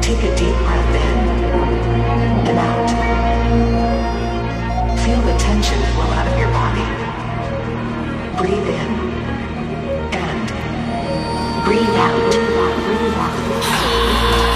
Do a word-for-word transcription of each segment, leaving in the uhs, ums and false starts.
Take a deep breath in and out. Feel the tension flow out of your body. Breathe in and breathe out. Breathe out. Breathe out.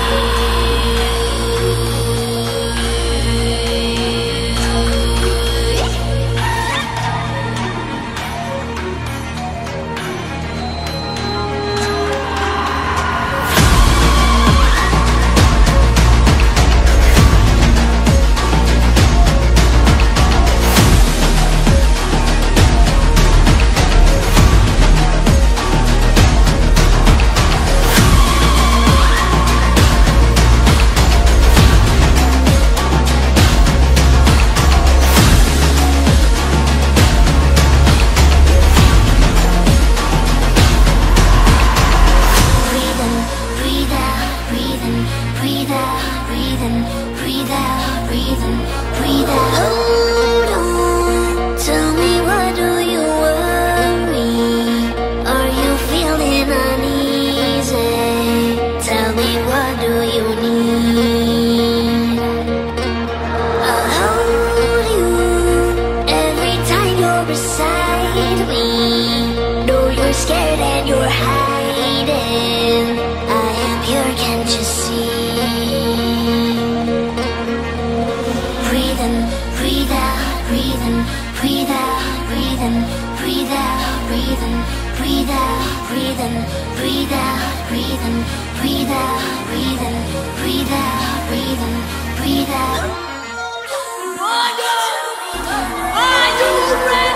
Scared and you're hiding. I am here, can't you see? Breathe in, breathe out, breathe in, breathe out, breathe in, breathe out, breathe in, breathe out, breathe in, breathe out, breathe in, breathe out, breathe in, breathe out, breathe in, breathe out. Are you ready?